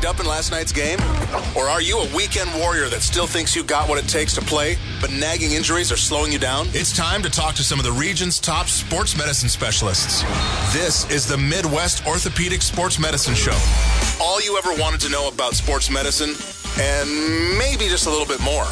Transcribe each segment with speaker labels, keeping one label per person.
Speaker 1: banged up in last night's game? Or are you a weekend warrior that still thinks you got what it takes to play, but nagging injuries are slowing you down? It's time to talk to some of the region's top sports medicine specialists. This is the Midwest Orthopedic Sports Medicine Show. All you ever wanted to know about sports medicine, and maybe just a little bit more.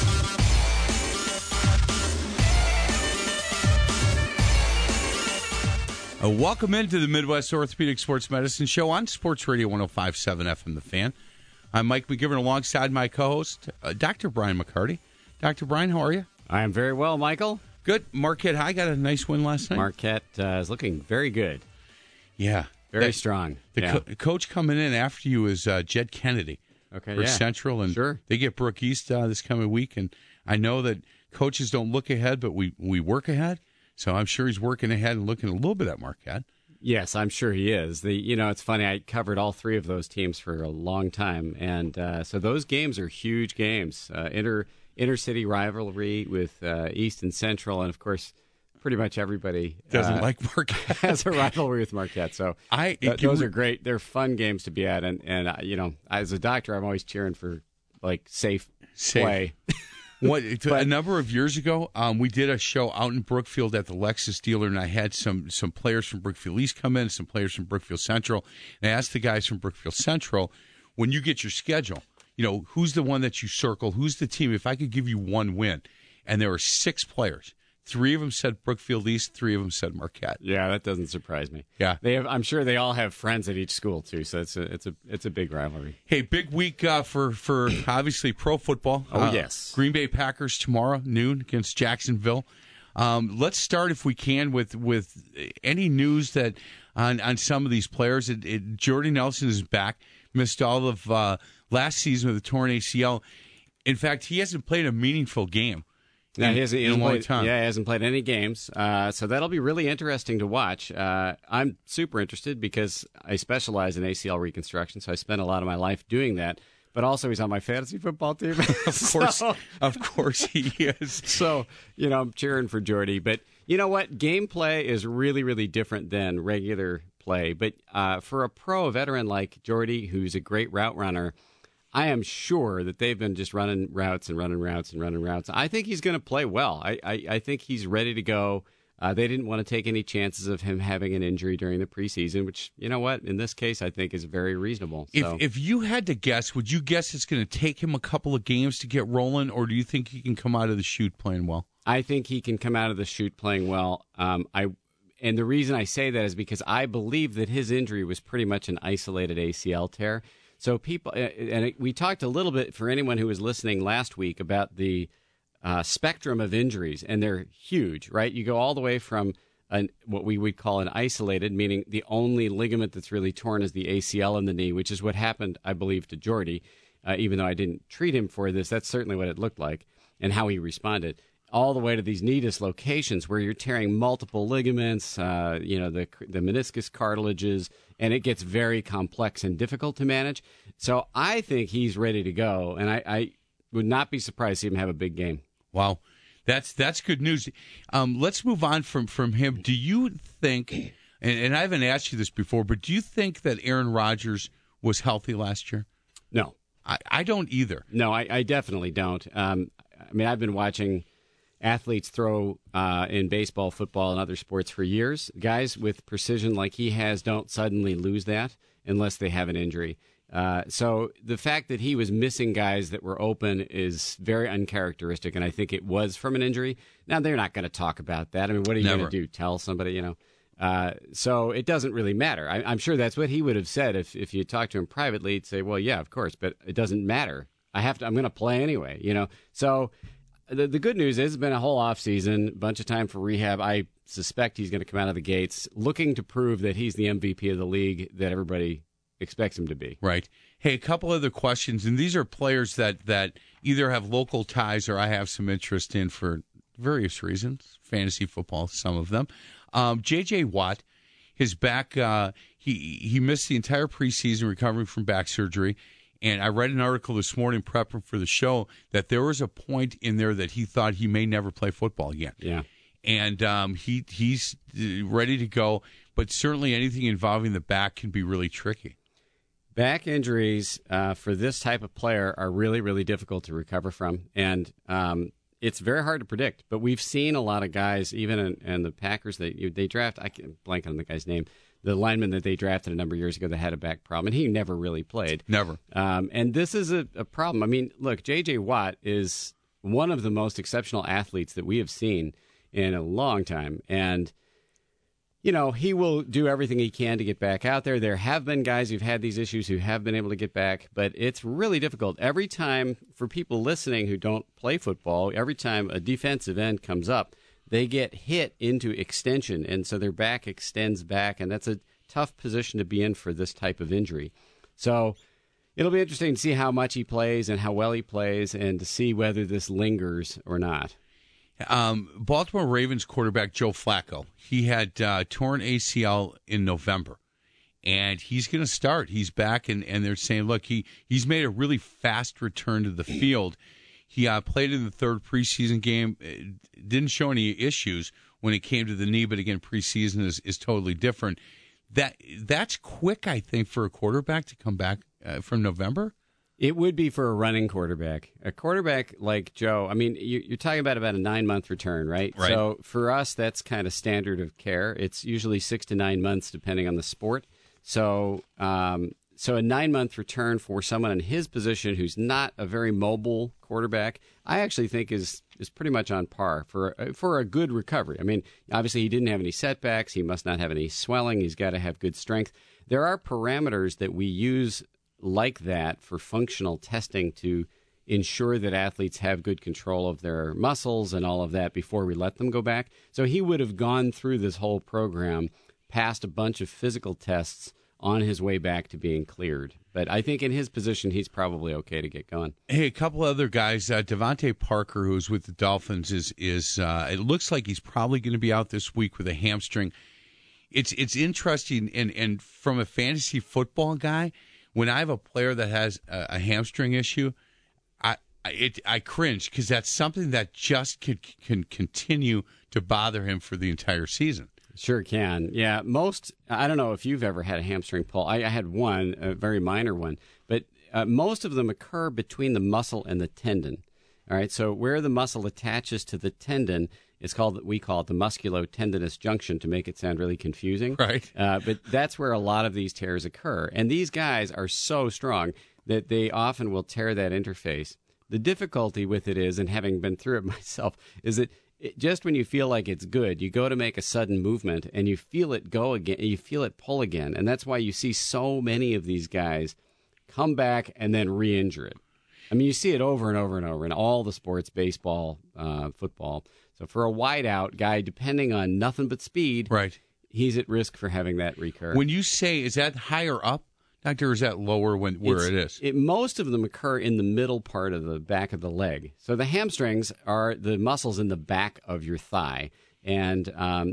Speaker 2: Welcome into the Midwest Orthopedic Sports Medicine Show on Sports Radio 105.7 FM The Fan. I'm Mike McGivern alongside my co-host, Dr. Brian McCarty. Dr. Brian, how are you?
Speaker 3: I am very well, Michael.
Speaker 2: Good. Marquette High got a nice win last night.
Speaker 3: Marquette is looking very good.
Speaker 2: Yeah.
Speaker 3: Very strong.
Speaker 2: The coach coming in after you is Jed Kennedy for Central. And
Speaker 3: sure.
Speaker 2: They get Brooke East this coming week. And I know that coaches don't look ahead, but we work ahead. So I'm sure he's working ahead and looking a little bit at Marquette. Yes,
Speaker 3: I'm sure he is. It's funny. I covered all three of those teams for a long time, and so those games are huge games. Inter-city rivalry with East and Central, and of course, pretty much everybody
Speaker 2: doesn't like Marquette.
Speaker 3: Has a rivalry with Marquette. So those are great. They're fun games to be at, and as a doctor, I'm always cheering for safe play.
Speaker 2: A number of years ago, we did a show out in Brookfield at the Lexus dealer, and I had some players from Brookfield East come in, some players from Brookfield Central, and I asked the guys from Brookfield Central, when you get your schedule, who's the one that you circle, who's the team, if I could give you one win, and there were 6 players. 3 of them said Brookfield East, 3 of them said Marquette.
Speaker 3: Yeah, that doesn't surprise me.
Speaker 2: Yeah,
Speaker 3: I'm sure they all have friends at each school too, so it's a big rivalry.
Speaker 2: Hey, big week for obviously pro football.
Speaker 3: Oh yes,
Speaker 2: Green Bay Packers tomorrow noon against Jacksonville. Let's start if we can with any news that on some of these players. Jordy Nelson is back. Missed all of last season with a torn ACL. In fact, he hasn't played a meaningful game.
Speaker 3: No, he
Speaker 2: in a long time.
Speaker 3: Yeah, he hasn't played any games. So that'll be really interesting to watch. I'm super interested because I specialize in ACL reconstruction, so I spent a lot of my life doing that. But also, he's on my fantasy football team.
Speaker 2: Of course he is.
Speaker 3: So, I'm cheering for Jordy. But you know what? Gameplay is really, really different than regular play. But for a pro veteran like Jordy, who's a great route runner, I am sure that they've been just running routes. I think he's going to play well. I think he's ready to go. They didn't want to take any chances of him having an injury during the preseason, which, you know what, in this case, I think is very reasonable. So,
Speaker 2: if you had to guess, would you guess it's going to take him a couple of games to get rolling, or do you think he can come out of the chute playing well?
Speaker 3: I think he can come out of the chute playing well. And the reason I say that is because I believe that his injury was pretty much an isolated ACL tear. So people, and we talked a little bit for anyone who was listening last week about the spectrum of injuries, and they're huge, right? You go all the way from what we would call an isolated, meaning the only ligament that's really torn is the ACL in the knee, which is what happened, I believe, to Jordy. Even though I didn't treat him for this, that's certainly what it looked like and how he responded. All the way to these knee dislocations where you're tearing multiple ligaments, the meniscus cartilages, and it gets very complex and difficult to manage. So I think he's ready to go, and I would not be surprised to see him have a big game.
Speaker 2: Wow, that's good news. Let's move on from him. Do you think, and I haven't asked you this before, but do you think that Aaron Rodgers was healthy last year?
Speaker 3: No.
Speaker 2: I don't either.
Speaker 3: No, I definitely don't. I've been watching athletes throw in baseball, football, and other sports for years. Guys with precision like he has don't suddenly lose that unless they have an injury. So the fact that he was missing guys that were open is very uncharacteristic, and I think it was from an injury. Now, they're not going to talk about that. I mean, what are you going to do? Tell somebody, So it doesn't really matter. I'm sure that's what he would have said if you talked to him privately. He'd say, well, yeah, of course, but it doesn't matter. I'm going to play anyway, So the good news is it's been a whole offseason, a bunch of time for rehab. I suspect he's going to come out of the gates looking to prove that he's the MVP of the league that everybody expects him to be.
Speaker 2: Right. Hey, a couple other questions, and these are players that either have local ties or I have some interest in for various reasons, fantasy football, some of them. J.J. Watt, his back, he missed the entire preseason recovering from back surgery. And I read an article this morning prepping for the show that there was a point in there that he thought he may never play football again.
Speaker 3: Yeah.
Speaker 2: And he's ready to go, but certainly anything involving the back can be really tricky.
Speaker 3: Back injuries for this type of player are really, really difficult to recover from, and it's very hard to predict. But we've seen a lot of guys, even in the Packers, they draft. I can't blank on the guy's name. The lineman that they drafted a number of years ago that had a back problem, and he never really played.
Speaker 2: Never.
Speaker 3: And this is a problem. I mean, look, J.J. Watt is one of the most exceptional athletes that we have seen in a long time. And, you know, he will do everything he can to get back out there. There have been guys who've had these issues who have been able to get back, but it's really difficult. Every time, for people listening who don't play football, every time a defensive end comes up, they get hit into extension, and so their back extends back, and that's a tough position to be in for this type of injury. So it'll be interesting to see how much he plays and how well he plays and to see whether this lingers or not.
Speaker 2: Baltimore Ravens quarterback Joe Flacco, he had torn ACL in November, and he's going to start. He's back, and they're saying, look, he's made a really fast return to the field. He played in the third preseason game. Didn't show any issues when it came to the knee, but again, preseason is totally different. That's quick, I think, for a quarterback to come back from November.
Speaker 3: It would be for a running quarterback. A quarterback like Joe, I mean, you're talking about a 9-month return, right?
Speaker 2: Right.
Speaker 3: So for us, that's kind of standard of care. It's usually 6 to 9 months, depending on the sport. So a 9-month return for someone in his position who's not a very mobile quarterback, I actually think is pretty much on par for a good recovery. I mean, obviously he didn't have any setbacks. He must not have any swelling. He's got to have good strength. There are parameters that we use like that for functional testing to ensure that athletes have good control of their muscles and all of that before we let them go back. So he would have gone through this whole program, passed a bunch of physical tests on his way back to being cleared. But I think in his position, he's probably okay to get going.
Speaker 2: Hey, a couple other guys. Devontae Parker, who's with the Dolphins, is it looks like he's probably going to be out this week with a hamstring. It's interesting, and from a fantasy football guy, when I have a player that has a hamstring issue, I cringe because that's something that just can continue to bother him for the entire season.
Speaker 3: Sure can. Yeah, I don't know if you've ever had a hamstring pull. I had one, a very minor one, but most of them occur between the muscle and the tendon. All right, so where the muscle attaches to the tendon we call it the musculotendinous junction to make it sound really confusing.
Speaker 2: Right.
Speaker 3: But that's where a lot of these tears occur. And these guys are so strong that they often will tear that interface. The difficulty with it is, and having been through it myself, is that just when you feel like it's good, you go to make a sudden movement and you feel it go again, you feel it pull again. And that's why you see so many of these guys come back and then re-injure it. I mean, you see it over and over and over in all the sports, baseball, football. So for a wideout guy, depending on nothing but speed,
Speaker 2: right,
Speaker 3: he's at risk for having that recur.
Speaker 2: When you say, is that higher up, Doctor, or is that lower where it is?
Speaker 3: Most of them occur in the middle part of the back of the leg. So the hamstrings are the muscles in the back of your thigh. And,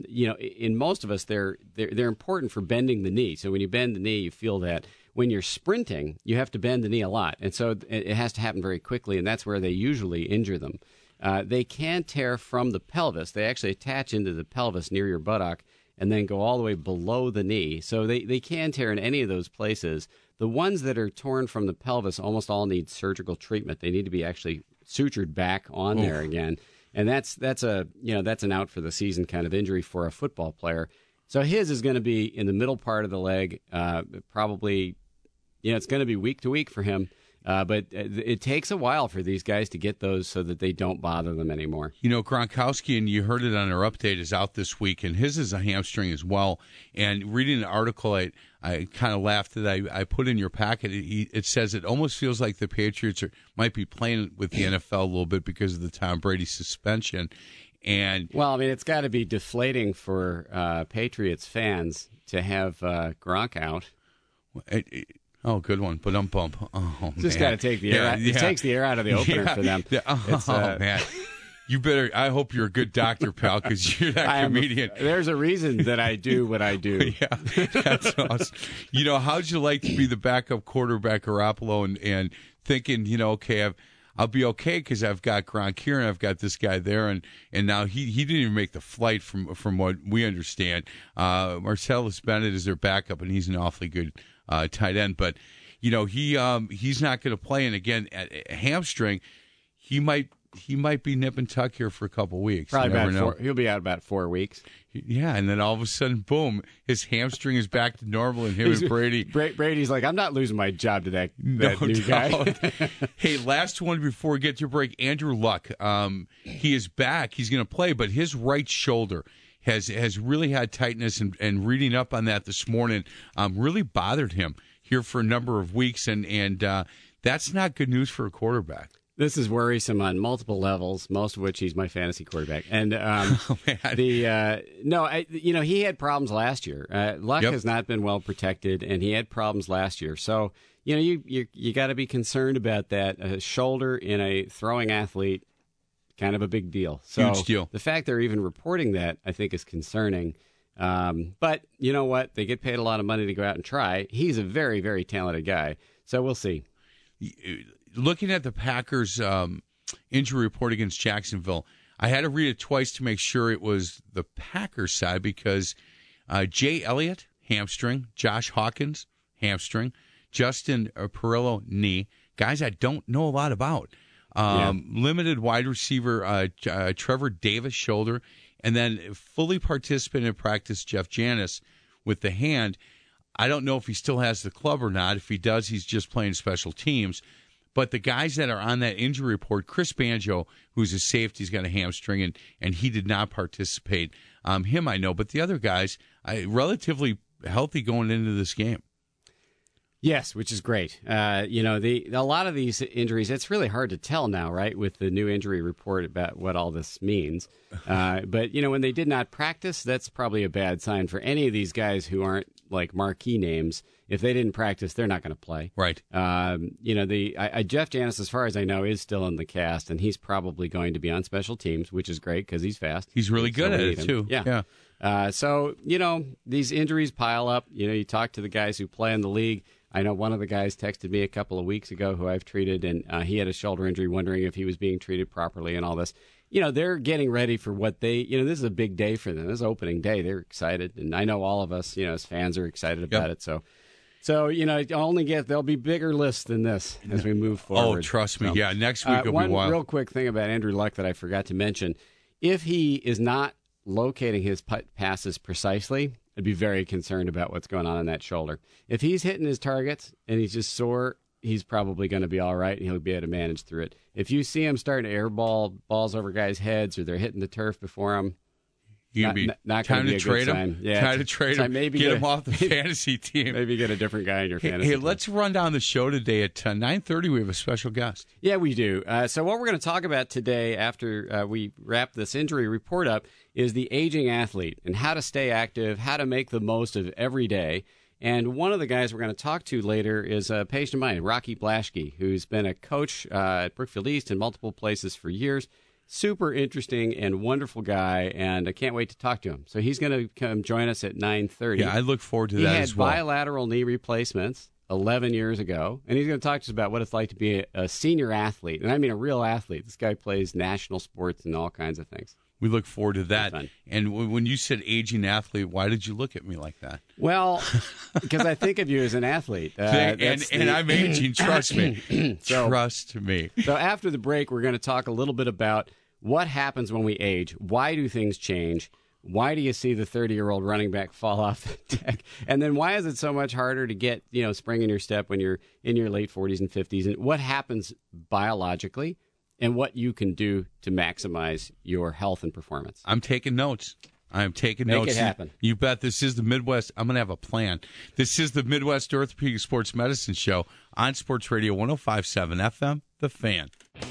Speaker 3: in most of us, they're important for bending the knee. So when you bend the knee, you feel that. When you're sprinting, you have to bend the knee a lot. And so it has to happen very quickly, and that's where they usually injure them. They can tear from the pelvis. They actually attach into the pelvis near your buttock and then go all the way below the knee. So they can tear in any of those places. The ones that are torn from the pelvis almost all need surgical treatment. They need to be actually sutured back on there again. And that's an out for the season kind of injury for a football player. So his is going to be in the middle part of the leg, probably. It's going to be week to week for him, but it takes a while for these guys to get those so that they don't bother them anymore.
Speaker 2: Gronkowski, and you heard it on our update, is out this week, and his is a hamstring as well. And reading the article, I kind of laughed that I put in your packet. It says it almost feels like the Patriots might be playing with the NFL a little bit because of the Tom Brady suspension. And
Speaker 3: well, I mean, it's got to be deflating for Patriots fans to have Gronk out.
Speaker 2: Oh, good one. But bump. Oh,
Speaker 3: just got to take the air. It takes the air out of the opener for them.
Speaker 2: Man, you better. I hope you're a good doctor, pal, because you're that comedian.
Speaker 3: There's a reason that I do what I do.
Speaker 2: Yeah, that's awesome. How'd you like to be the backup quarterback, Garoppolo, and thinking, okay, I'll be okay because I've got Gronk here and I've got this guy there, and now he didn't even make the flight from what we understand. Marcellus Bennett is their backup, and he's an awfully good tight end. But, he's not going to play. And again, a hamstring, he might be nip and tuck here for a couple weeks.
Speaker 3: Probably he'll be out about 4 weeks.
Speaker 2: Yeah, and then all of a sudden, boom, his hamstring is back to normal, and him and Brady.
Speaker 3: Brady's like, I'm not losing my job to that new guy.
Speaker 2: Hey, last one before we get to break. Andrew Luck, he is back. He's going to play, but his right shoulder has really had tightness, and reading up on that this morning really bothered him here for a number of weeks, and that's not good news for a quarterback.
Speaker 3: This is worrisome on multiple levels, most of which he's my fantasy quarterback. And he had problems last year. Luck has not been well protected, and he had problems last year. So, you got to be concerned about that. A shoulder in a throwing athlete, kind of a big deal. So
Speaker 2: huge deal.
Speaker 3: The fact they're even reporting that, I think, is concerning. But you know what? They get paid a lot of money to go out and try. He's a very, very talented guy. So we'll see.
Speaker 2: Looking at the Packers' injury report against Jacksonville, I had to read it twice to make sure it was the Packers side because Jay Elliott, hamstring, Josh Hawkins, hamstring, Justin Perillo, knee, guys I don't know a lot about. Limited wide receiver Trevor Davis, shoulder, and then fully participant in practice Jeff Janis with the hand. I don't know if he still has the club or not. If he does, he's just playing special teams. But the guys that are on that injury report, Chris Banjo, who's a safety, he's got a hamstring, and he did not participate. Him I know, but the other guys, relatively healthy going into this game.
Speaker 3: Yes, which is great. A lot of these injuries, it's really hard to tell now, right, with the new injury report about what all this means. But, when they did not practice, that's probably a bad sign for any of these guys who aren't like marquee names. If they didn't practice, they're not going to play.
Speaker 2: Right.
Speaker 3: Jeff Janis, as far as I know, is still in the cast, and he's probably going to be on special teams, which is great because he's fast.
Speaker 2: He's really good at it, too.
Speaker 3: Yeah. So, these injuries pile up. You talk to the guys who play in the league. I know one of the guys texted me a couple of weeks ago who I've treated, and he had a shoulder injury, wondering if he was being treated properly and all this. They're getting ready for what this is a big day for them. This is opening day. They're excited, and I know all of us, as fans are excited about it. So there'll be bigger lists than this as we move forward.
Speaker 2: Oh, trust me. Yeah, next week will be wild.
Speaker 3: One real quick thing about Andrew Luck that I forgot to mention. If he is not locating his passes precisely, I'd be very concerned about what's going on in that shoulder. If he's hitting his targets and he's just sore, he's probably going to be all right, and he'll be able to manage through it. If you see him starting to airball balls over guys' heads or they're hitting the turf before him, not
Speaker 2: time
Speaker 3: to
Speaker 2: trade him.
Speaker 3: Yeah,
Speaker 2: time to trade him.
Speaker 3: Maybe
Speaker 2: get him off the fantasy team.
Speaker 3: Maybe get a different guy in your fantasy team.
Speaker 2: Let's run down the show today at 9:30. We have a special guest.
Speaker 3: Yeah, we do. So what we're going to talk about today after we wrap this injury report up is the aging athlete and how to stay active, how to make the most of every day. And one of the guys we're going to talk to later is a patient of mine, Rocky Blaschke, who's been a coach at Brookfield East in multiple places for years. Super interesting and wonderful guy, and I can't wait to talk to him. So he's going to come join us at 9:30.
Speaker 2: Yeah, I look forward to that as well.
Speaker 3: He had bilateral knee replacements 11 years ago, and he's going to talk to us about what it's like to be a senior athlete, and I mean a real athlete. This guy plays national sports and all kinds of things.
Speaker 2: We look forward to that. And when you said aging athlete, why did you look at me like that?
Speaker 3: Well, because I think of you as an athlete.
Speaker 2: And I'm aging, trust me. Trust me.
Speaker 3: So after the break, we're going to talk a little bit about what happens when we age. Why do things change? Why do you see the 30-year-old running back fall off the deck? And then why is it so much harder to get spring in your step when you're in your late 40s and 50s? And what happens biologically? And what you can do to maximize your health and performance.
Speaker 2: I'm taking notes. I'm taking notes.
Speaker 3: Make it happen.
Speaker 2: You bet. This is the Midwest. I'm going to have a plan. This is the Midwest Orthopedic Sports Medicine Show on Sports Radio 105.7 FM, The Fan.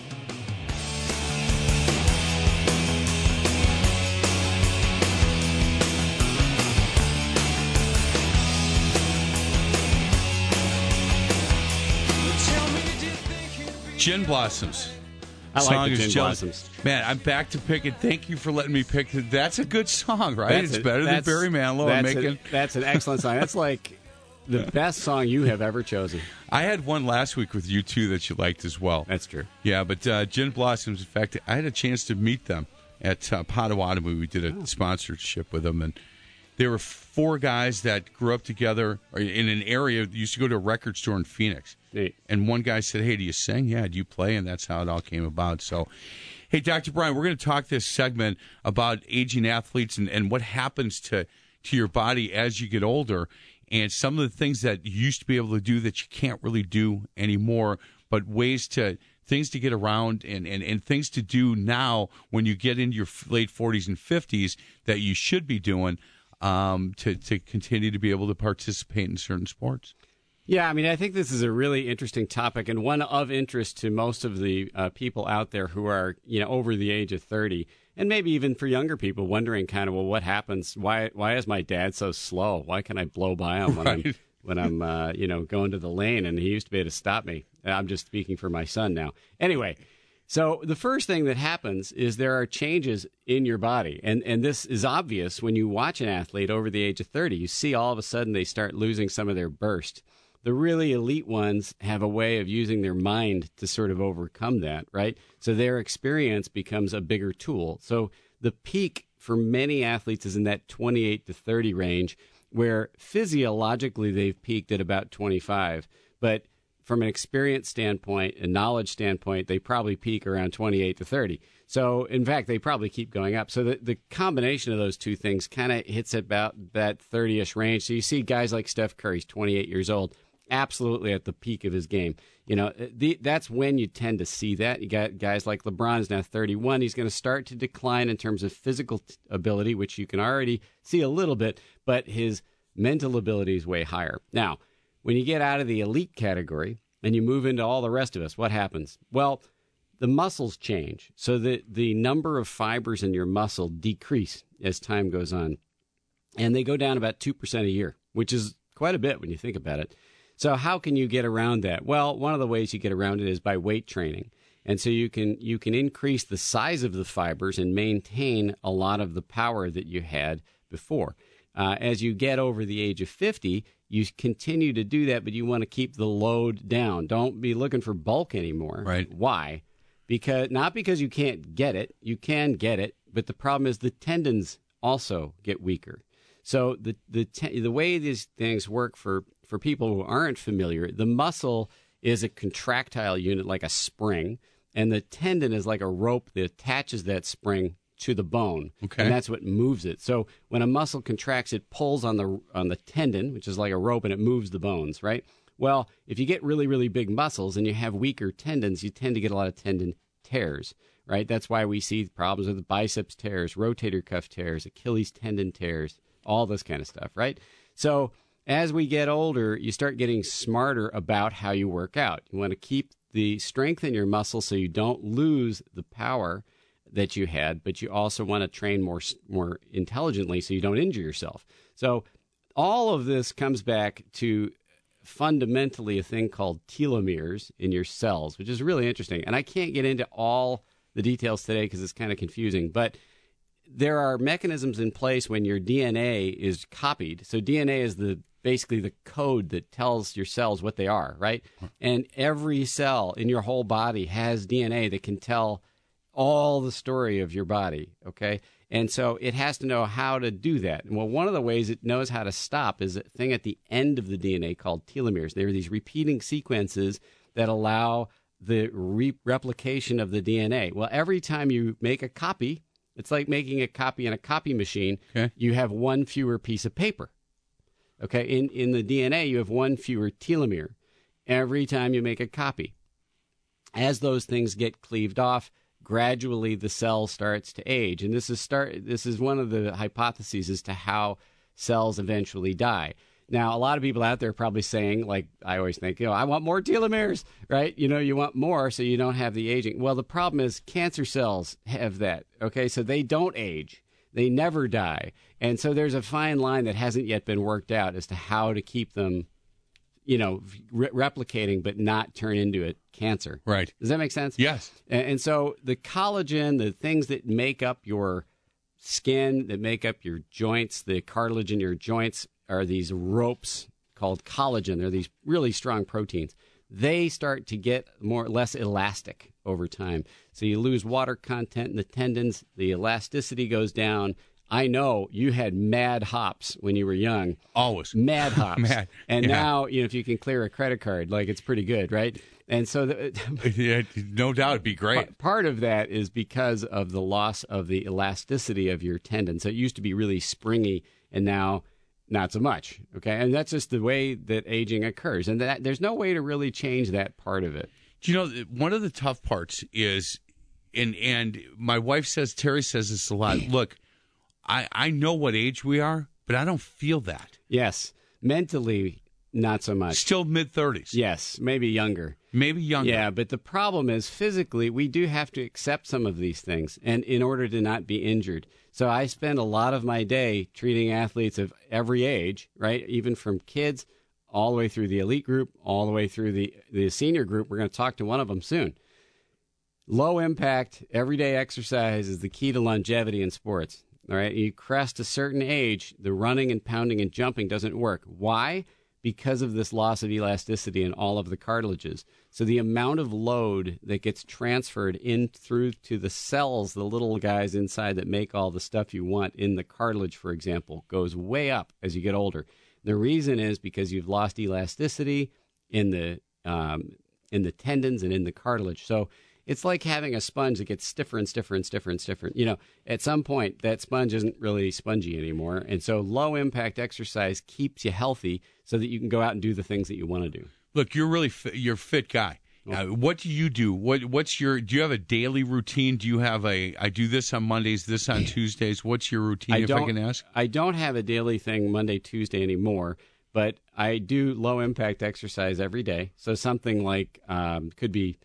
Speaker 2: Gin Blossoms.
Speaker 3: I like the Gin Blossoms.
Speaker 2: Man, I'm back to pick it. Thank you for letting me pick it. That's a good song, right? It's better than Barry Manilow.
Speaker 3: That's an excellent song. That's like the best song you have ever chosen.
Speaker 2: I had one last week with you, too, that you liked as well.
Speaker 3: That's true.
Speaker 2: Yeah, but Gin Blossoms, in fact, I had a chance to meet them at Potawatomi. We did a sponsorship with them, and There were 4 guys that grew up together in an area. Used to go to a record store in Phoenix.
Speaker 3: Neat.
Speaker 2: And one guy said, "Hey, do you sing?" "Yeah." "Do you play?" And that's how it all came about. So, hey, Dr. Brian, we're going to talk this segment about aging athletes and what happens to your body as you get older, and some of the things that you used to be able to do that you can't really do anymore, but things to get around and things to do now when you get into your late 40s and 50s that you should be doing to continue to be able to participate in certain sports.
Speaker 3: Yeah, I mean, I think this is a really interesting topic and one of interest to most of the people out there who are, over the age of 30, and maybe even for younger people wondering kind of, well, what happens? Why is my dad so slow? Why can I blow by him when I'm going to the lane? And he used to be able to stop me. I'm just speaking for my son now. Anyway, so the first thing that happens is there are changes in your body. And this is obvious when you watch an athlete over the age of 30. You see all of a sudden they start losing some of their burst. The really elite ones have a way of using their mind to sort of overcome that, right? So their experience becomes a bigger tool. So the peak for many athletes is in that 28 to 30 range, where physiologically they've peaked at about 25. But from an experience standpoint and knowledge standpoint, they probably peak around 28 to 30. So, in fact, they probably keep going up. So the combination of those two things kind of hits about that 30-ish range. So you see guys like Steph Curry, he's 28 years old, absolutely at the peak of his game. That's when you tend to see that. You got guys like LeBron's now 31. He's going to start to decline in terms of physical ability, which you can already see a little bit, but his mental ability is way higher. Now, when you get out of the elite category and you move into all the rest of us, what happens? Well, the muscles change. So the number of fibers in your muscle decrease as time goes on. And they go down about 2% a year, which is quite a bit when you think about it. So how can you get around that? Well, one of the ways you get around it is by weight training. And so you can increase the size of the fibers and maintain a lot of the power that you had before. As you get over the age of 50, you continue to do that, but you want to keep the load down. Don't be looking for bulk anymore.
Speaker 2: Right.
Speaker 3: Why? Not because you can't get it. You can get it, but the problem is the tendons also get weaker. So the way these things work for people who aren't familiar, the muscle is a contractile unit like a spring, and the tendon is like a rope that attaches that spring to the bone,
Speaker 2: okay.
Speaker 3: And that's what moves it. So when a muscle contracts, it pulls on the tendon, which is like a rope, and it moves the bones, right? Well, if you get really, really big muscles and you have weaker tendons, you tend to get a lot of tendon tears, right? That's why we see problems with biceps tears, rotator cuff tears, Achilles tendon tears, all this kind of stuff, right? So as we get older, you start getting smarter about how you work out. You want to keep the strength in your muscle so you don't lose the power that you had, but you also want to train more intelligently so you don't injure yourself. So all of this comes back to fundamentally a thing called telomeres in your cells, which is really interesting. And I can't get into all the details today because it's kind of confusing, but there are mechanisms in place when your DNA is copied. So DNA is basically the code that tells your cells what they are, right? And every cell in your whole body has DNA that can tell all the story of your body, okay? And so it has to know how to do that. Well, one of the ways it knows how to stop is a thing at the end of the DNA called telomeres. There are these repeating sequences that allow the replication of the DNA. Well, every time you make a copy, it's like making a copy in a copy machine. Okay. You have one fewer piece of paper. Okay, in the DNA, you have one fewer telomere every time you make a copy. As those things get cleaved off, gradually the cell starts to age. And this is one of the hypotheses as to how cells eventually die. Now, a lot of people out there are probably saying, like I always think, I want more telomeres, right? You want more so you don't have the aging. Well, the problem is cancer cells have that, okay? So they don't age. They never die. And so there's a fine line that hasn't yet been worked out as to how to keep them, replicating but not turn into a cancer.
Speaker 2: Right.
Speaker 3: Does that make sense?
Speaker 2: Yes.
Speaker 3: And so the collagen, the things that make up your skin, that make up your joints, the cartilage in your joints are these ropes called collagen. They're these really strong proteins. They start to get less elastic over time. So you lose water content in the tendons, the elasticity goes down, I know you had mad hops when you were young.
Speaker 2: Always.
Speaker 3: Mad hops.
Speaker 2: Mad.
Speaker 3: And
Speaker 2: Yeah.
Speaker 3: now, if you can clear a credit card, like, it's pretty good, right? And so
Speaker 2: Yeah, no doubt it'd be great.
Speaker 3: part of that is because of the loss of the elasticity of your tendon. So it used to be really springy, and now not so much. Okay, and that's just the way that aging occurs, and that there's no way to really change that part of it.
Speaker 2: Do you know, one of the tough parts is, and my wife says, Terry says this a lot, look, I know what age we are, but I don't feel that.
Speaker 3: Yes, mentally, not so much.
Speaker 2: Still mid-30s.
Speaker 3: Yes, maybe younger.
Speaker 2: Maybe younger.
Speaker 3: Yeah, but the problem is physically, we do have to accept some of these things, and in order to not be injured. So I spend a lot of my day treating athletes of every age, right? Even from kids all the way through the elite group, all the way through the senior group. We're going to talk to one of them soon. Low impact, everyday exercise is the key to longevity in sports. All right, you crest a certain age, the running and pounding and jumping doesn't work. Why? Because of this loss of elasticity in all of the cartilages. So the amount of load that gets transferred in through to the cells, the little guys inside that make all the stuff you want in the cartilage, for example, goes way up as you get older. The reason is because you've lost elasticity in the tendons and in the cartilage. So it's like having a sponge that gets stiffer and stiffer and stiffer and stiffer. At some point, that sponge isn't really spongy anymore. And so low-impact exercise keeps you healthy so that you can go out and do the things that you want to do.
Speaker 2: Look, you're really you're a fit guy. What do you do? Do you have a daily routine? Do you have I do this on Mondays, this on Tuesdays? What's your routine, if I can ask?
Speaker 3: I don't have a daily thing Monday, Tuesday anymore, but I do low-impact exercise every day. So something like could be,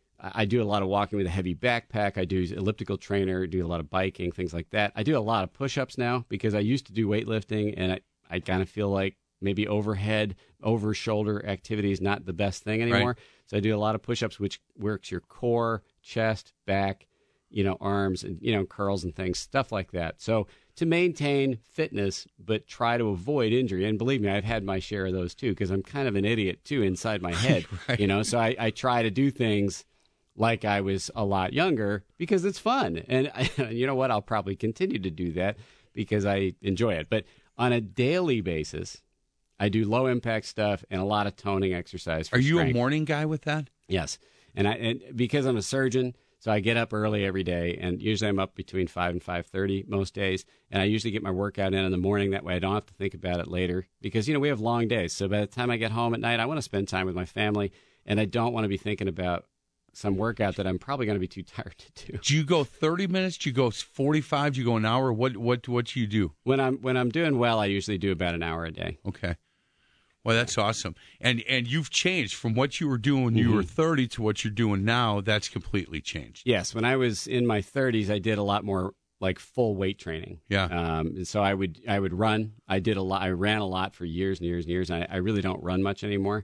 Speaker 3: I do a lot of walking with a heavy backpack. I do elliptical trainer, do a lot of biking, things like that. I do a lot of push-ups now because I used to do weightlifting, and I kind of feel like maybe overhead, over-shoulder activity is not the best thing anymore.
Speaker 2: Right.
Speaker 3: So I do a lot of push-ups, which works your core, chest, back, arms, and, curls and things, stuff like that. So to maintain fitness, but try to avoid injury. And believe me, I've had my share of those too, because I'm kind of an idiot too inside my head,
Speaker 2: Right.
Speaker 3: So I try to do things like I was a lot younger because it's fun. And you know what? I'll probably continue to do that because I enjoy it. But on a daily basis, I do low impact stuff and a lot of toning exercise for
Speaker 2: Are you
Speaker 3: strength.
Speaker 2: a morning guy with that?
Speaker 3: Yes. And because I'm a surgeon, so I get up early every day, and usually I'm up between 5 and 5:30 most days, and I usually get my workout in the morning. That way I don't have to think about it later because, we have long days. So by the time I get home at night, I want to spend time with my family, and I don't want to be thinking about some workout that I'm probably going to be too tired to do.
Speaker 2: Do you go 30 minutes? Do you go 45? Do you go an hour? What do you do?
Speaker 3: When I'm doing well, I usually do about an hour a day.
Speaker 2: Okay. Well, that's awesome. And you've changed from what you were doing when you were 30 to what you're doing now. That's completely changed.
Speaker 3: Yes, when I was in my 30s, I did a lot more like full weight training.
Speaker 2: Yeah.
Speaker 3: And so I would run. I did a lot. I ran a lot for years and years and years. I really don't run much anymore.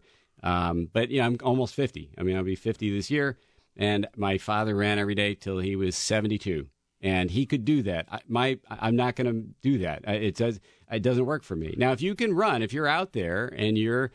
Speaker 3: But I'm almost 50. I mean, I'll be 50 this year. And my father ran every day till he was 72. And he could do that. I'm not going to do that. It doesn't work for me. Now, if you can run, if you're out there and you're,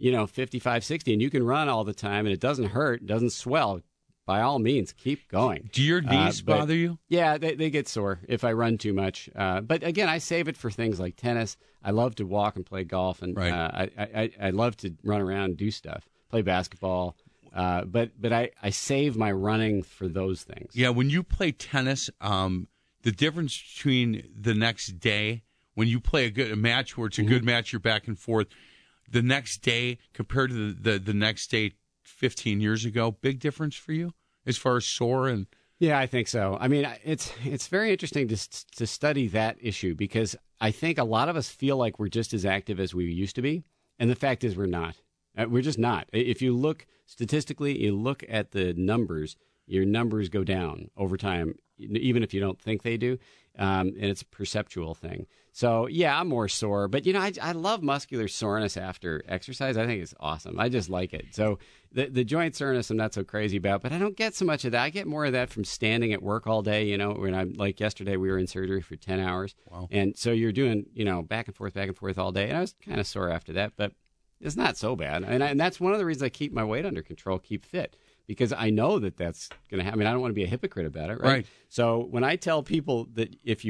Speaker 3: 55, 60, and you can run all the time and it doesn't hurt, doesn't swell, by all means, keep going.
Speaker 2: Do your knees bother you?
Speaker 3: Yeah, they get sore if I run too much. But again, I save it for things like tennis. I love to walk and play golf, and
Speaker 2: Right.
Speaker 3: I love to run around and do stuff, play basketball. But I save my running for those things.
Speaker 2: Yeah, when you play tennis, the difference between the next day, when you play a match where it's a good match, you're back and forth, the next day compared to the next day 15 years ago, big difference for you as far as sore and...
Speaker 3: Yeah, I think so. I mean, it's very interesting to study that issue because I think a lot of us feel like we're just as active as we used to be, and the fact is we're not. We're just not. If you look statistically, you look at the numbers, your numbers go down over time, even if you don't think they do, and it's a perceptual thing. So, yeah, I'm more sore, but, I love muscular soreness after exercise. I think it's awesome. I just like it. So the joint soreness I'm not so crazy about, but I don't get so much of that. I get more of that from standing at work all day, when I'm like yesterday we were in surgery for 10 hours.
Speaker 2: Wow.
Speaker 3: And so you're doing, back and forth all day, and I was kind of sore after that, but it's not so bad. And that's one of the reasons I keep my weight under control, keep fit, because I know that that's going to happen. I mean, I don't want to be a hypocrite about it, right?
Speaker 2: Right.
Speaker 3: So when I tell people that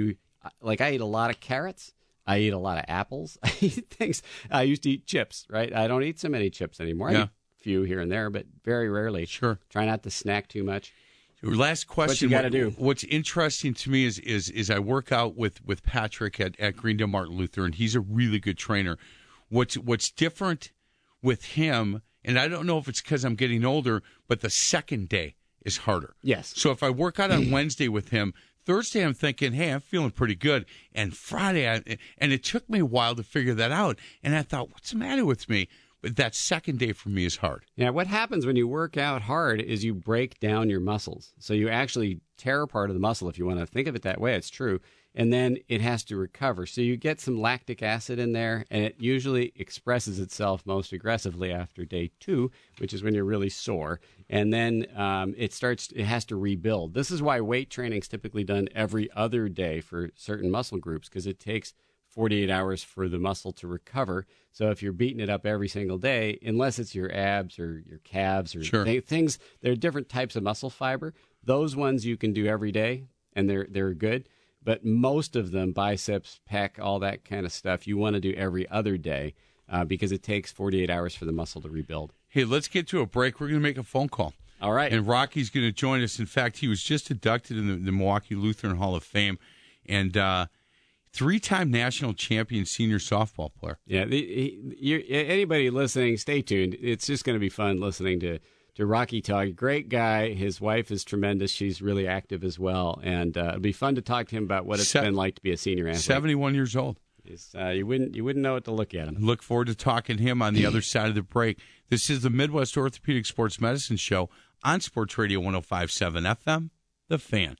Speaker 3: like I eat a lot of carrots. I eat a lot of apples. I eat things. I used to eat chips, right? I don't eat so many chips anymore. I eat a few here and there, but very rarely.
Speaker 2: Sure.
Speaker 3: Try not to snack too much.
Speaker 2: Last question.
Speaker 3: What you got to do.
Speaker 2: What's interesting to me is I work out with Patrick at Greendale Martin Luther, and he's a really good trainer. What's different with him, and I don't know if it's because I'm getting older, but the second day is harder.
Speaker 3: Yes.
Speaker 2: So if I work out on Wednesday with him, Thursday I'm thinking, hey, I'm feeling pretty good. And Friday, and it took me a while to figure that out. And I thought, what's the matter with me? But that second day for me is hard.
Speaker 3: Yeah, what happens when you work out hard is you break down your muscles. So you actually tear apart of the muscle, if you want to think of it that way. It's true. And then it has to recover. So you get some lactic acid in there, and it usually expresses itself most aggressively after day 2, which is when you're really sore. And then it has to rebuild. This is why weight training is typically done every other day for certain muscle groups, because it takes 48 hours for the muscle to recover. So if you're beating it up every single day, unless it's your abs or your calves or things, there are different types of muscle fiber. Those ones you can do every day, and they're good. But most of them, biceps, pec, all that kind of stuff, you want to do every other day because it takes 48 hours for the muscle to rebuild.
Speaker 2: Hey, let's get to a break. We're going to make a phone call.
Speaker 3: All right.
Speaker 2: And Rocky's going to join us. In fact, he was just inducted in the Milwaukee Lutheran Hall of Fame. And 3-time national champion senior softball player.
Speaker 3: Yeah, anybody listening, stay tuned. It's just going to be fun listening to Rocky talk. Great guy. His wife is tremendous. She's really active as well. And it'll be fun to talk to him about what it's been like to be a senior athlete.
Speaker 2: 71 years old.
Speaker 3: You wouldn't know what to look at him.
Speaker 2: Look forward to talking to him on the other side of the break. This is the Midwest Orthopedic Sports Medicine Show on Sports Radio 105.7 FM, The Fan.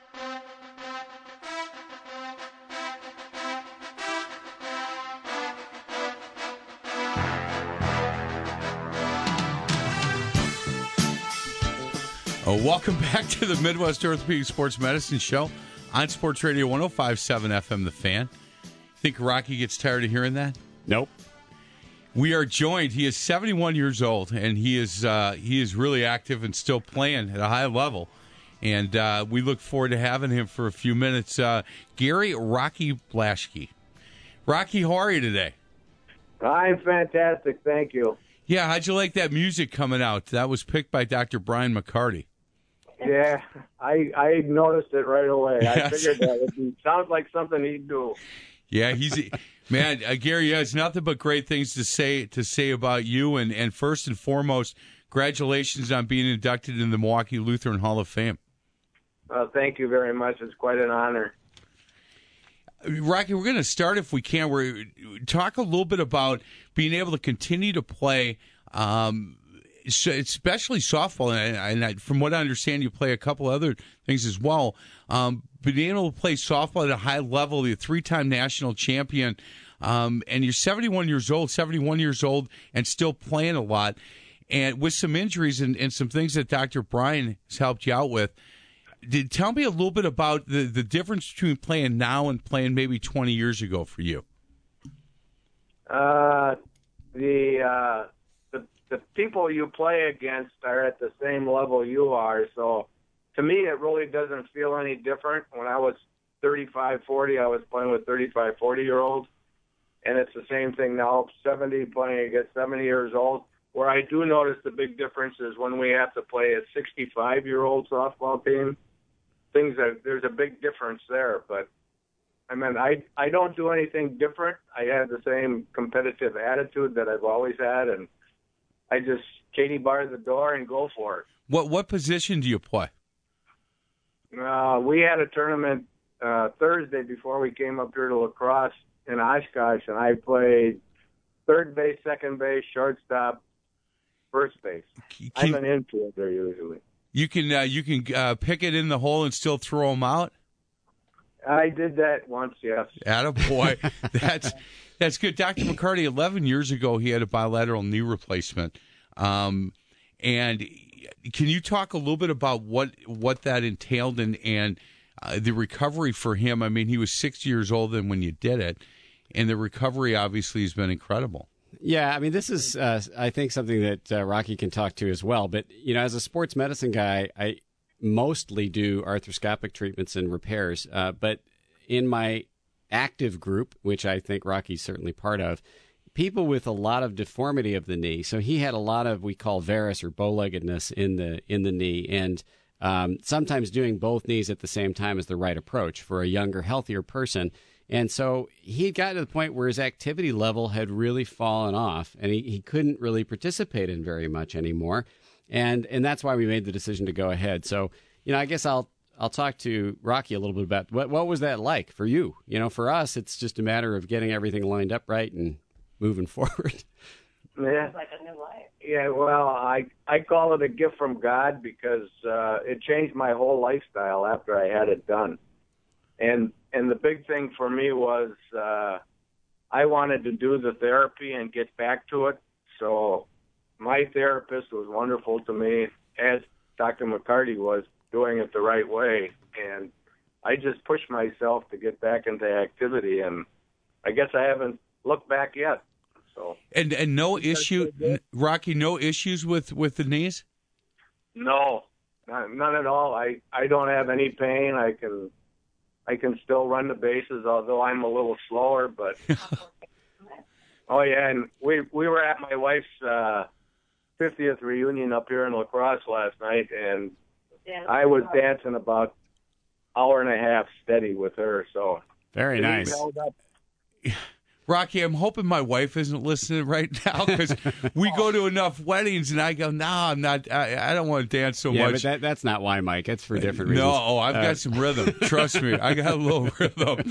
Speaker 2: Welcome back to the Midwest Orthopedic Sports Medicine Show on Sports Radio 105.7 FM, The Fan. Think Rocky gets tired of hearing that?
Speaker 3: Nope.
Speaker 2: We are joined. He is 71 years old, and he is really active and still playing at a high level. And we look forward to having him for a few minutes. Gary Rocky Blaschke. Rocky, how are you today?
Speaker 4: I'm fantastic, thank you.
Speaker 2: Yeah, how'd you like that music coming out? That was picked by Dr. Brian McCarty.
Speaker 4: Yeah, I noticed it right away.
Speaker 2: Yes.
Speaker 4: I figured that it sounds like something he'd do.
Speaker 2: Yeah, he's man, Gary. Yeah, it's nothing but great things to say about you. And first and foremost, congratulations on being inducted in the Milwaukee Lutheran Hall of Fame.
Speaker 4: Thank you very much. It's quite an honor.
Speaker 2: Rocky, we're going to start, if we can, talk a little bit about being able to continue to play, especially softball. And from what I understand, you play a couple other things as well. Being able to play softball at a high level, you're a 3-time national champion, and you're 71 years old, and still playing a lot. And with some injuries and some things that Dr. Brian has helped you out with. Tell me a little bit about the difference between playing now and playing maybe 20 years ago for you.
Speaker 4: The people you play against are at the same level you are, so to me it really doesn't feel any different. When I was 35, 40, I was playing with 35, 40-year-olds, and it's the same thing now, 70 playing against 70 years old. Where I do notice the big difference is when we have to play a 65-year-old softball team. There's a big difference there, but I mean, I don't do anything different. I have the same competitive attitude that I've always had, and I just Katie bar the door and go for it.
Speaker 2: What position do you play?
Speaker 4: We had a tournament Thursday before we came up here to La Crosse in Oshkosh, and I played third base, second base, shortstop, first base. I'm an infielder usually. You can
Speaker 2: pick it in the hole and still throw them out?
Speaker 4: I did that once, yes.
Speaker 2: Attaboy. That's good. Dr. McCarty, 11 years ago, he had a bilateral knee replacement. And can you talk a little bit about what that entailed and the recovery for him? I mean, he was 6 years old then when you did it, and the recovery obviously has been incredible.
Speaker 3: Yeah, I mean, this is, I think, something that Rocky can talk to as well. But, as a sports medicine guy, I mostly do arthroscopic treatments and repairs. But in my active group, which I think Rocky's certainly part of, people with a lot of deformity of the knee. So he had a lot of, we call varus or bow-leggedness in the knee, and sometimes doing both knees at the same time is the right approach for a younger, healthier person. And so he got to the point where his activity level had really fallen off, and he couldn't really participate in very much anymore. And that's why we made the decision to go ahead. So, I guess I'll talk to Rocky a little bit about what was that like for you? For us, it's just a matter of getting everything lined up right and moving forward.
Speaker 4: Yeah.
Speaker 5: It's like a new life.
Speaker 4: Yeah, well, I call it a gift from God because it changed my whole lifestyle after I had it done. And the big thing for me was I wanted to do the therapy and get back to it. So my therapist was wonderful to me, as Dr. McCarty was, doing it the right way. And I just pushed myself to get back into activity, and I guess I haven't looked back yet. So
Speaker 2: and no issue, Rocky, no issues with the knees?
Speaker 4: No, none at all. I don't have any pain. I can still run the bases, although I'm a little slower. But oh yeah, and we were at my wife's 50th reunion up here in La Crosse last night, and I was dancing about hour and a half steady with her. So
Speaker 3: very nice.
Speaker 4: Held up.
Speaker 2: Rocky, I'm hoping my wife isn't listening right now because we go to enough weddings and I go, no, I'm not. I don't want to dance so much.
Speaker 3: But that's not why, Mike. It's for different reasons.
Speaker 2: No, I've got some rhythm. Trust me, I got a little rhythm.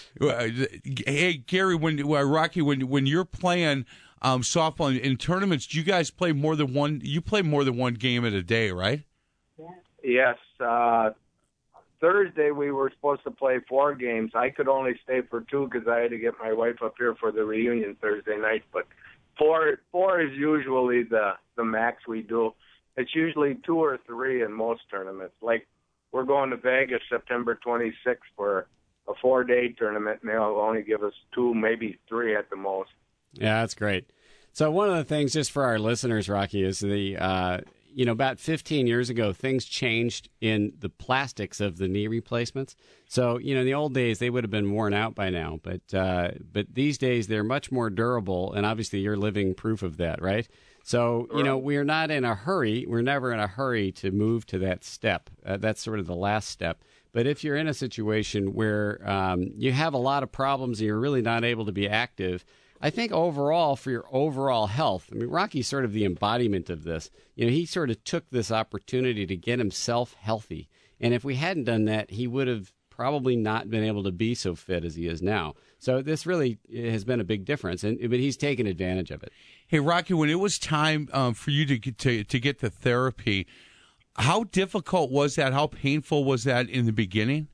Speaker 2: Hey, Gary, Rocky, when you're playing softball in tournaments, do you guys play more than one? You play more than one game at a day, right?
Speaker 4: Yes. Thursday we were supposed to play 4 games. I could only stay for 2 because I had to get my wife up here for the reunion Thursday night. But four is usually the max we do. It's usually 2 or 3 in most tournaments. Like we're going to Vegas September 26th for a 4-day tournament, and they'll only give us 2, maybe 3 at the most.
Speaker 3: Yeah, that's great. So one of the things, just for our listeners, Rocky, is about 15 years ago, things changed in the plastics of the knee replacements. So, in the old days, they would have been worn out by now. But these days, they're much more durable, and obviously you're living proof of that, right? So, we're not in a hurry. We're never in a hurry to move to that step. That's sort of the last step. But if you're in a situation where you have a lot of problems and you're really not able to be active, I think overall, for your overall health, Rocky's sort of the embodiment of this. He sort of took this opportunity to get himself healthy. And if we hadn't done that, he would have probably not been able to be so fit as he is now. So this really has been a big difference, but he's taken advantage of it.
Speaker 2: Hey, Rocky, when it was time for you to get the therapy, how difficult was that? How painful was that in the beginning?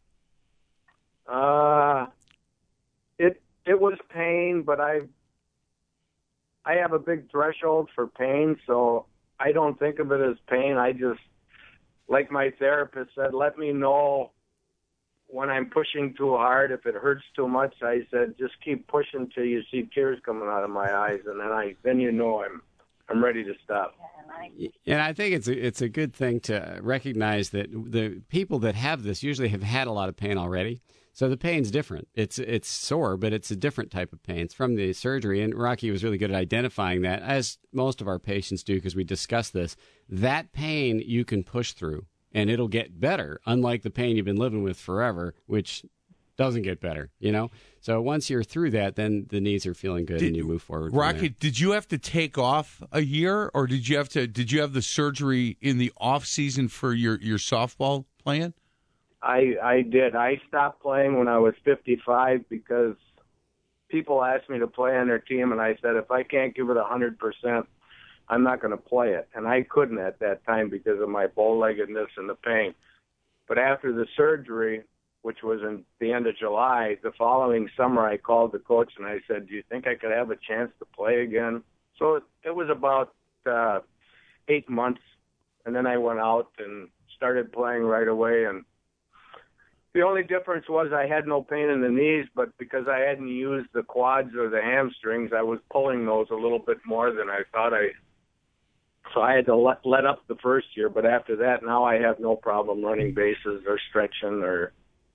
Speaker 4: It was pain, but I have a big threshold for pain, so I don't think of it as pain. I just, like my therapist said, let me know when I'm pushing too hard. If it hurts too much, I said, just keep pushing till you see tears coming out of my eyes, and then I'm ready to stop.
Speaker 3: And I think it's a good thing to recognize that the people that have this usually have had a lot of pain already. So the pain's different. It's sore, but it's a different type of pain. It's from the surgery, and Rocky was really good at identifying that, as most of our patients do, because we discussed this. That pain you can push through, and it'll get better, unlike the pain you've been living with forever, which doesn't get better, So once you're through that, then the knees are feeling good and you move forward.
Speaker 2: Rocky, did you have to take off a year, or did you have the surgery in the off season for your softball playing?
Speaker 4: I did. I stopped playing when I was 55 because people asked me to play on their team, and I said, if I can't give it 100%, I'm not going to play it. And I couldn't at that time because of my bow-leggedness and the pain. But after the surgery, which was in the end of July, the following summer I called the coach and I said, do you think I could have a chance to play again? So it was about 8 months, and then I went out and started playing right away. And the only difference was I had no pain in the knees, but because I hadn't used the quads or the hamstrings, I was pulling those a little bit more than I thought So I had to let up the first year, but after that, now I have no problem running bases or stretching or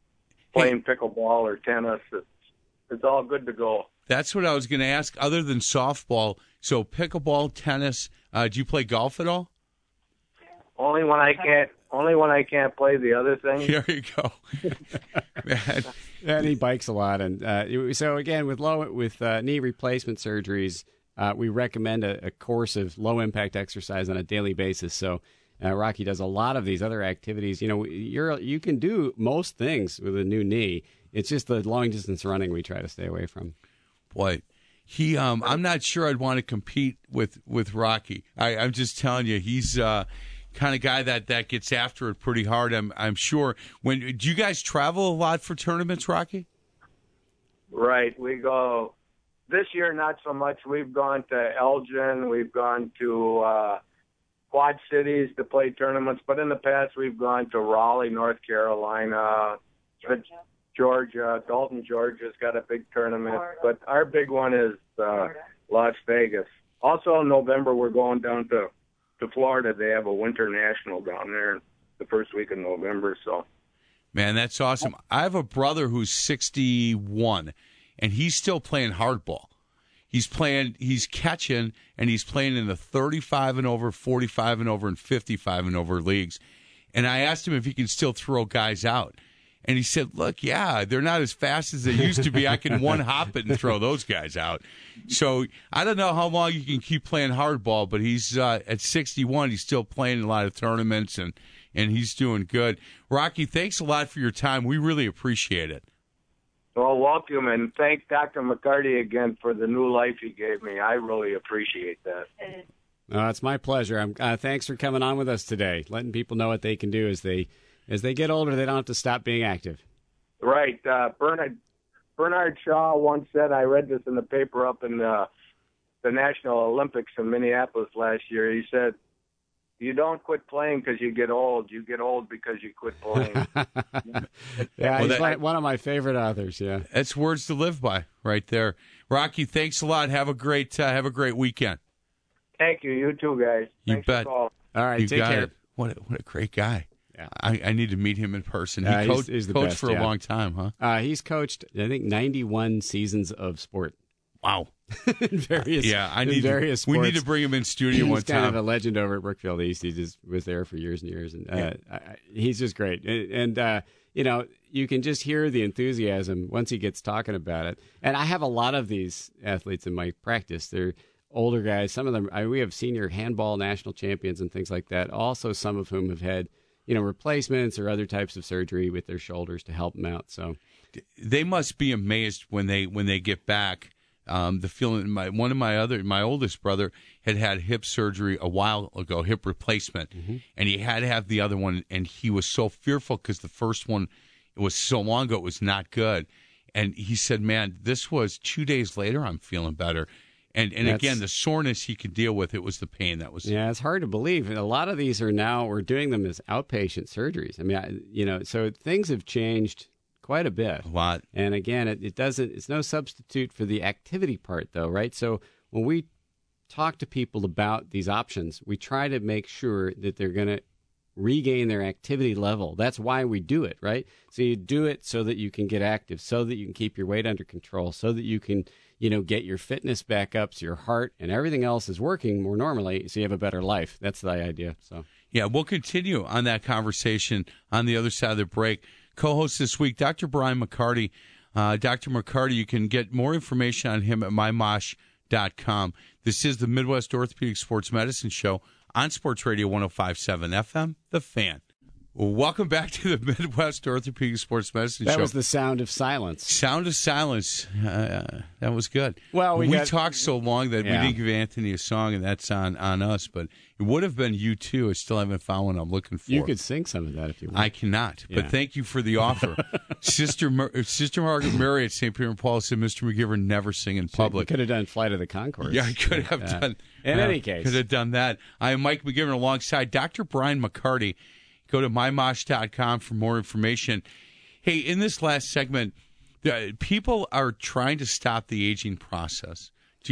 Speaker 4: playing pickleball or tennis. It's all good to go.
Speaker 2: That's what I was going to ask. Other than softball, so pickleball, tennis. Do you play golf at all?
Speaker 4: Only when I can't play the other thing.
Speaker 2: There you go. Man.
Speaker 3: And he bikes a lot, and so again with knee replacement surgeries, we recommend a course of low impact exercise on a daily basis. So Rocky does a lot of these other activities. You know, you can do most things with a new knee. It's just the long distance running we try to stay away from.
Speaker 2: Boy, I'm not sure I'd want to compete with Rocky. I'm just telling you, he's kind of guy that gets after it pretty hard. I'm sure. Do you guys travel a lot for tournaments, Rocky?
Speaker 4: Right, we go. This year, not so much. We've gone to Elgin. We've gone to Quad Cities to play tournaments. But in the past, we've gone to Raleigh, North Carolina, Georgia. Dalton, Georgia's got a big tournament. But our big one is Las Vegas. Also, in November, we're going down to Florida. They have a winter national down there the first week of November. So,
Speaker 2: man, that's awesome. I have a brother who's 61, and he's still playing hardball. He's catching, and he's playing in the 35 and over, 45 and over, and 55 and over leagues. And I asked him if he can still throw guys out. And he said, look, yeah, they're not as fast as they used to be. I can one-hop it and throw those guys out. So I don't know how long you can keep playing hardball, but he's at 61. He's still playing in a lot of tournaments, and he's doing good. Rocky, thanks a lot for your time. We really appreciate it.
Speaker 4: Well, welcome, and thank Dr. McCarty again for the new life he gave me. I really appreciate that.
Speaker 3: It's my pleasure. Thanks for coming on with us today, letting people know what they can do as they get older. They don't have to stop being active.
Speaker 4: Right. Bernard Shaw once said, I read this in the paper up in the National Olympics in Minneapolis last year. He said, you don't quit playing because you get old. You get old because you quit playing.
Speaker 3: Yeah, he's one of my favorite authors. Yeah,
Speaker 2: that's words to live by, right there. Rocky, thanks a lot. Have a great weekend.
Speaker 4: Thank you. You too, guys.
Speaker 2: You
Speaker 4: Thanks
Speaker 2: bet.
Speaker 3: All right, take care.
Speaker 2: It. What a great guy.
Speaker 3: Yeah.
Speaker 2: I need to meet him in person. He
Speaker 3: he's the
Speaker 2: coached
Speaker 3: best,
Speaker 2: for a long time, huh?
Speaker 3: He's coached, I think, 91 seasons of sport.
Speaker 2: Wow.
Speaker 3: in various
Speaker 2: sports. We need to bring him in studio one time.
Speaker 3: He's kind of a legend over at Brookfield East. He just was there for years and years, and he's just great. And you can just hear the enthusiasm once he gets talking about it. And I have a lot of these athletes in my practice. They're older guys. Some of them, we have senior handball national champions and things like that. Also, some of whom have had replacements or other types of surgery with their shoulders to help them out. So
Speaker 2: they must be amazed when they get back. The feeling, my oldest brother had hip surgery a while ago, hip replacement, and he had to have the other one, and he was so fearful because the first one, it was so long ago, it was not good. And he said, man, this was 2 days later, I'm feeling better. And again, the soreness he could deal with, it was the pain that was. Yeah,
Speaker 3: it's hard to believe. And a lot of these we're doing them as outpatient surgeries. I mean, so things have changed quite a bit.
Speaker 2: A lot.
Speaker 3: And again, it's no substitute for the activity part, though, right? So when we talk to people about these options, we try to make sure that they're going to regain their activity level. That's why we do it, right? So you do it so that you can get active, so that you can keep your weight under control, so that you can, get your fitness back up, so your heart and everything else is working more normally, so you have a better life. That's the idea. So
Speaker 2: yeah, we'll continue on that conversation on the other side of the break. Co-host this week, Dr. Brian McCarty. Dr. McCarty, you can get more information on him at mymosh.com. This is the Midwest Orthopedic Sports Medicine Show on Sports Radio 105.7 FM, The Fan. Welcome back to the Midwest Orthopedic Sports Medicine Show.
Speaker 3: That was the sound of silence.
Speaker 2: Sound of silence. That was good.
Speaker 3: Well, we
Speaker 2: talked so long that we didn't give Anthony a song, and that's on us. But it would have been you, too. I still haven't found one I'm looking for.
Speaker 3: You could sing some of that if you want.
Speaker 2: I cannot, but thank you for the offer. Sister Margaret Mary at St. Peter and Paul said Mr. McGivern never sing in public.
Speaker 3: You could have done Flight of the Conchords.
Speaker 2: Yeah, I could have done.
Speaker 3: In any case.
Speaker 2: Could have done that. I am Mike McGivern alongside Dr. Brian McCarty. Go to mymosh.com for more information. Hey, in this last segment, people are trying to stop the aging process.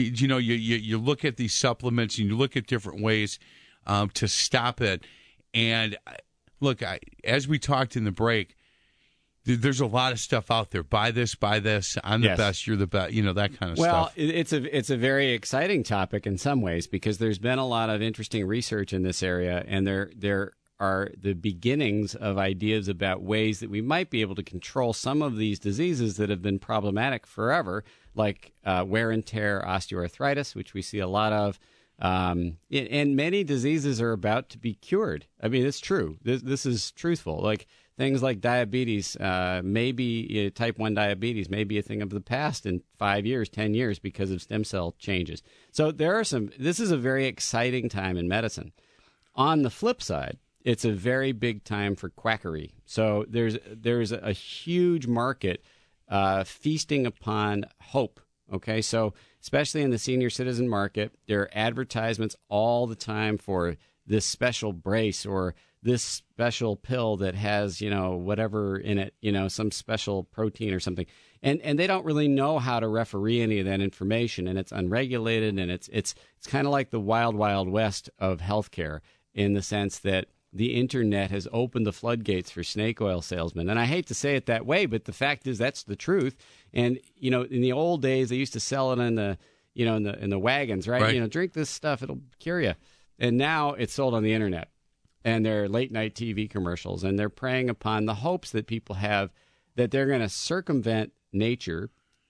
Speaker 2: You look at these supplements and you look at different ways to stop it. And look, as we talked in the break, there's a lot of stuff out there. Buy this. I'm the best. You're the best. That kind of stuff.
Speaker 3: Well, it's a very exciting topic in some ways because there's been a lot of interesting research in this area, and there are the beginnings of ideas about ways that we might be able to control some of these diseases that have been problematic forever, like wear and tear osteoarthritis, which we see a lot of. And many diseases are about to be cured. I mean, it's true. This is truthful. Like things like diabetes, maybe type 1 diabetes may be a thing of the past in 5 years, 10 years because of stem cell changes. So this is a very exciting time in medicine. On the flip side, it's a very big time for quackery. So there's a huge market feasting upon hope. Okay, so especially in the senior citizen market, there are advertisements all the time for this special brace or this special pill that has, whatever in it, some special protein or something. And they don't really know how to referee any of that information, and it's unregulated, and it's kind of like the wild, wild west of healthcare in the sense that the internet has opened the floodgates for snake oil salesmen. And I hate to say it that way, but the fact is that's the truth. And, in the old days, they used to sell it in the wagons, right? Drink this stuff, it'll cure you. And now it's sold on the internet. And they're late night TV commercials, and they're preying upon the hopes that people have that they're going to circumvent nature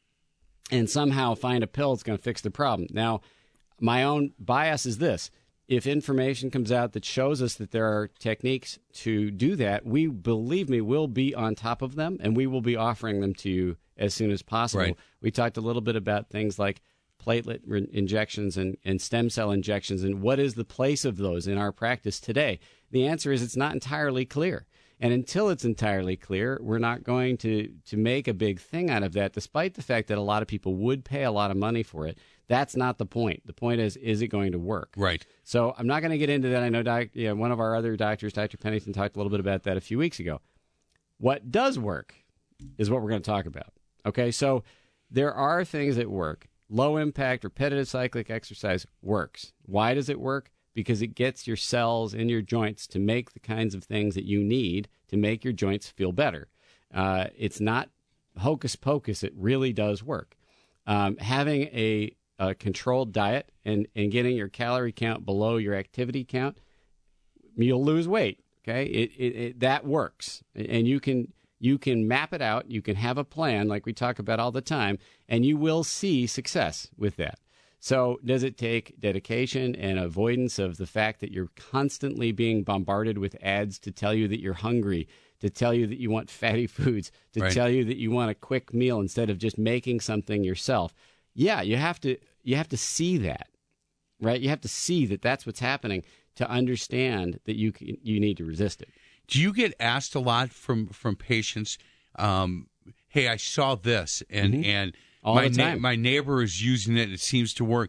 Speaker 3: and somehow find a pill that's going to fix the problem. Now, my own bias is this. If information comes out that shows us that there are techniques to do that, believe me, we'll be on top of them, and we will be offering them to you as soon as possible.
Speaker 2: Right.
Speaker 3: We talked a little bit about things like platelet injections and stem cell injections, and what is the place of those in our practice today? The answer is it's not entirely clear. And until it's entirely clear, we're not going to make a big thing out of that, despite the fact that a lot of people would pay a lot of money for it. That's not the point. The point is it going to work?
Speaker 2: Right.
Speaker 3: So I'm not going to get into that. I know one of our other doctors, Dr. Pennington, talked a little bit about that a few weeks ago. What does work is what we're going to talk about. Okay, so there are things that work. Low impact, repetitive cyclic exercise works. Why does it work? Because it gets your cells in your joints to make the kinds of things that you need to make your joints feel better. It's not hocus pocus. It really does work. Having a controlled diet and getting your calorie count below your activity count, you'll lose weight. Okay, that works, and you can map it out. You can have a plan, like we talk about all the time, and you will see success with that. So does it take dedication and avoidance of the fact that you're constantly being bombarded with ads to tell you that you're hungry, to tell you that you want fatty foods, to
Speaker 2: Right.
Speaker 3: tell you that you want a quick meal instead of just making something yourself? Yeah, you have to see that, right? You have to see that that's what's happening to understand that you need to resist it.
Speaker 2: Do you get asked a lot from patients, hey, I saw this, and
Speaker 3: All the time.
Speaker 2: my neighbor is using it, and it seems to work.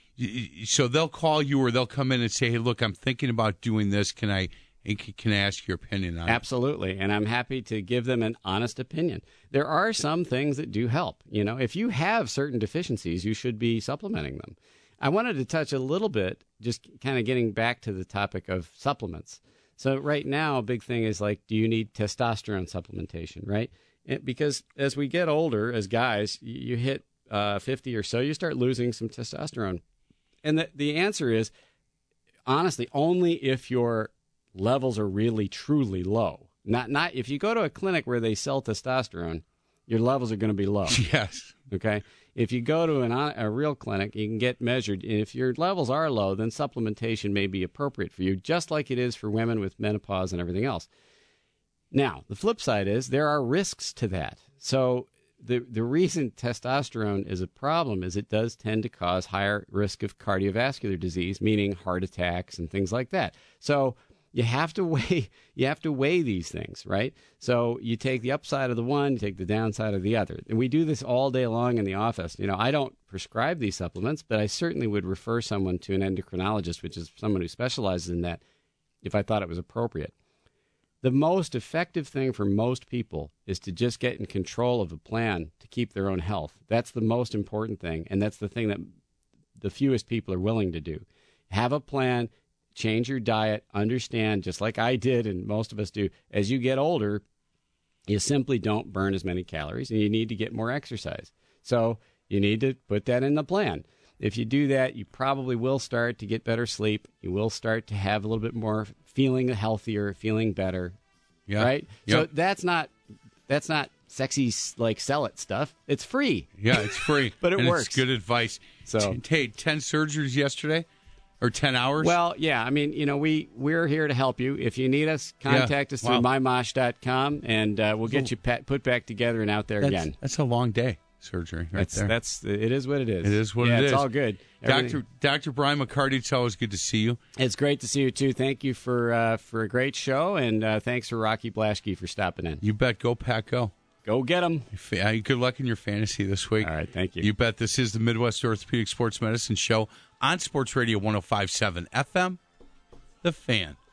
Speaker 2: So they'll call you or they'll come in and say, hey, look, I'm thinking about doing this. Can I ask your opinion on it?
Speaker 3: Absolutely, and I'm happy to give them an honest opinion. There are some things that do help. If you have certain deficiencies, you should be supplementing them. I wanted to touch a little bit, just kind of getting back to the topic of supplements. So right now, a big thing is like, do you need testosterone supplementation, right? Because as we get older, as guys, you hit 50 or so, you start losing some testosterone. And the answer is, honestly, only if your levels are really, truly low. Not if you go to a clinic where they sell testosterone, your levels are going to be low.
Speaker 2: Yes.
Speaker 3: Okay? If you go to a real clinic, you can get measured. And if your levels are low, then supplementation may be appropriate for you, just like it is for women with menopause and everything else. Now, the flip side is there are risks to that. So the reason testosterone is a problem is it does tend to cause higher risk of cardiovascular disease, meaning heart attacks and things like that. So you have to weigh these things, right? So you take the upside of the one, you take the downside of the other. And we do this all day long in the office. I don't prescribe these supplements, but I certainly would refer someone to an endocrinologist, which is someone who specializes in that, if I thought it was appropriate. The most effective thing for most people is to just get in control of a plan to keep their own health. That's the most important thing, and that's the thing that the fewest people are willing to do. Have a plan, change your diet, understand, just like I did and most of us do, as you get older, you simply don't burn as many calories, and you need to get more exercise. So you need to put that in the plan. If you do that, you probably will start to get better sleep. You will start to have a little bit more feeling healthier, feeling better.
Speaker 2: Yeah.
Speaker 3: Right?
Speaker 2: Yep.
Speaker 3: So that's not sexy, like, sell it stuff. It's free.
Speaker 2: Yeah, it's free.
Speaker 3: But it
Speaker 2: and
Speaker 3: works.
Speaker 2: It's good advice.
Speaker 3: So,
Speaker 2: hey, 10 surgeries yesterday? Or 10 hours?
Speaker 3: Well, yeah. I mean, we're here to help you. If you need us, contact us through mymosh.com, and we'll get you put back together and out there again.
Speaker 2: That's a long day surgery right there.
Speaker 3: It is what it is.
Speaker 2: It is what it is.
Speaker 3: Yeah, it's all good.
Speaker 2: Dr. Brian McCarty, it's always good to see you.
Speaker 3: It's great to see you, too. Thank you for a great show, and thanks for Rocky Blaschke for stopping in.
Speaker 2: You bet. Go, Pack, go.
Speaker 3: Go get them.
Speaker 2: Good luck in your fantasy this week.
Speaker 3: All right, thank you.
Speaker 2: You bet. This is the Midwest Orthopedic Sports Medicine Show on Sports Radio 105.7 FM, The Fan.